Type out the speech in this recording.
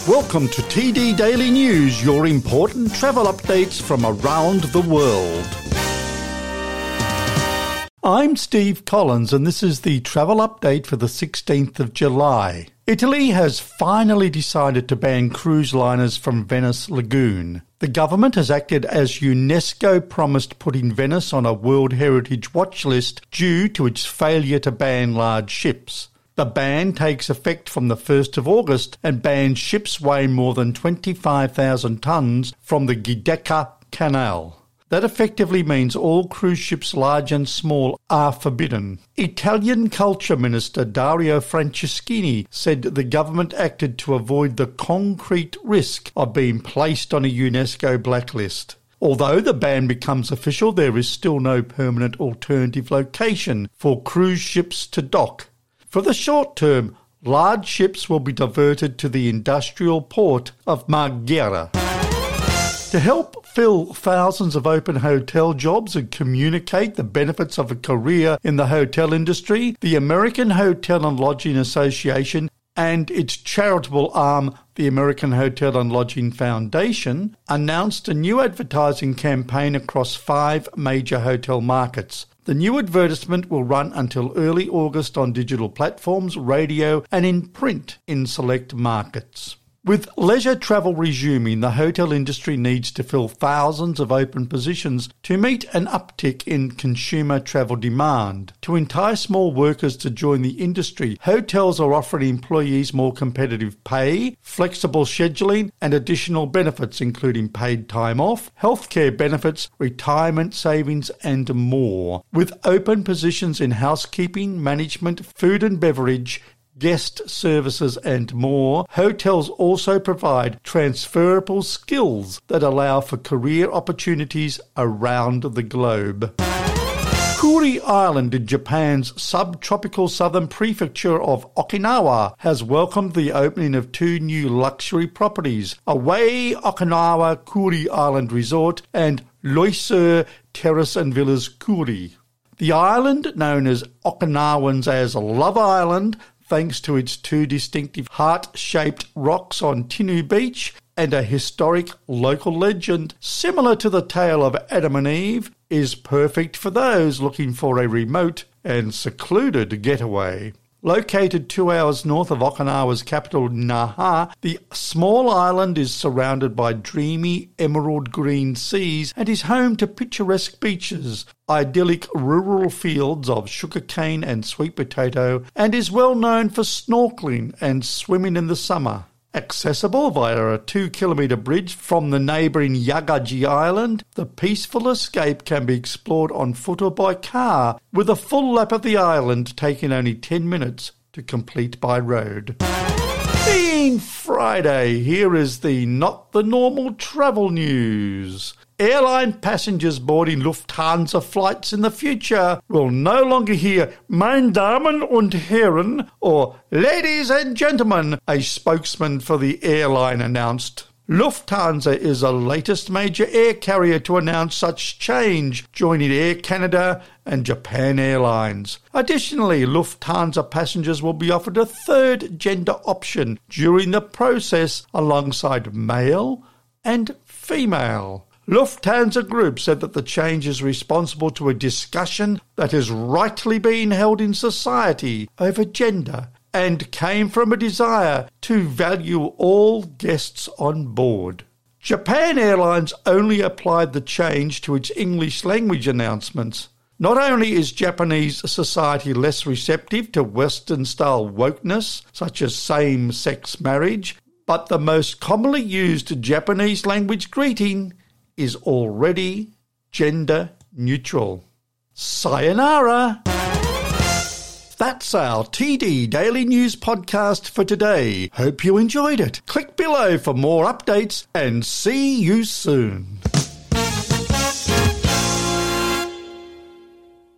Welcome to TD Daily News, your important travel updates from around the world. I'm Steve Collins and this is the travel update for the 16th of July. Italy has finally decided to ban cruise liners from Venice Lagoon. The government has acted as UNESCO promised putting Venice on a World Heritage Watch list due to its failure to ban large ships. The ban takes effect from the 1st of August and bans ships weighing more than 25,000 tonnes from the Giudecca Canal. That effectively means all cruise ships large and small are forbidden. Italian Culture Minister Dario Franceschini said the government acted to avoid the concrete risk of being placed on a UNESCO blacklist. Although the ban becomes official, there is still no permanent alternative location for cruise ships to dock. For the short term, large ships will be diverted to the industrial port of Marghera. To help fill thousands of open hotel jobs and communicate the benefits of a career in the hotel industry, the American Hotel and Lodging Association and its charitable arm, the American Hotel and Lodging Foundation, announced a new advertising campaign across 5 major hotel markets. The new advertisement will run until early August on digital platforms, radio and in print in select markets. With leisure travel resuming, the hotel industry needs to fill thousands of open positions to meet an uptick in consumer travel demand. To entice more workers to join the industry, hotels are offering employees more competitive pay, flexible scheduling, and additional benefits including paid time off, healthcare benefits, retirement savings, and more. With open positions in housekeeping, management, food and beverage, guest services and more, hotels also provide transferable skills that allow for career opportunities around the globe. Kuri Island in Japan's subtropical southern prefecture of Okinawa has welcomed the opening of 2 new luxury properties, Away Okinawa Kuri Island Resort and Loiseur Terrace and Villas Kuri. The island, known as Okinawans as Love Island, thanks to its 2 distinctive heart-shaped rocks on Tinu Beach and a historic local legend similar to the tale of Adam and Eve, is perfect for those looking for a remote and secluded getaway. Located 2 hours north of Okinawa's capital, Naha, the small island is surrounded by dreamy emerald green seas and is home to picturesque beaches, idyllic rural fields of sugarcane and sweet potato, and is well known for snorkeling and swimming in the summer. Accessible via a 2-kilometre bridge from the neighbouring Yagaji Island, the peaceful escape can be explored on foot or by car, with a full lap of the island taking only 10 minutes to complete by road. Being Friday, here is the Not the Normal travel news. Airline passengers boarding Lufthansa flights in the future will no longer hear "Meine Damen und Herren" or "Ladies and Gentlemen," a spokesman for the airline announced. Lufthansa is the latest major air carrier to announce such change, joining Air Canada and Japan Airlines. Additionally, Lufthansa passengers will be offered a 3rd gender option during the process alongside male and female. Lufthansa Group said that the change is responsible to a discussion that is rightly being held in society over gender and came from a desire to value all guests on board. Japan Airlines only applied the change to its English language announcements. Not only is Japanese society less receptive to Western-style wokeness, such as same-sex marriage, but the most commonly used Japanese language greeting is already gender neutral. Sayonara! That's our TD Daily News podcast for today. Hope you enjoyed it. Click below for more updates and see you soon.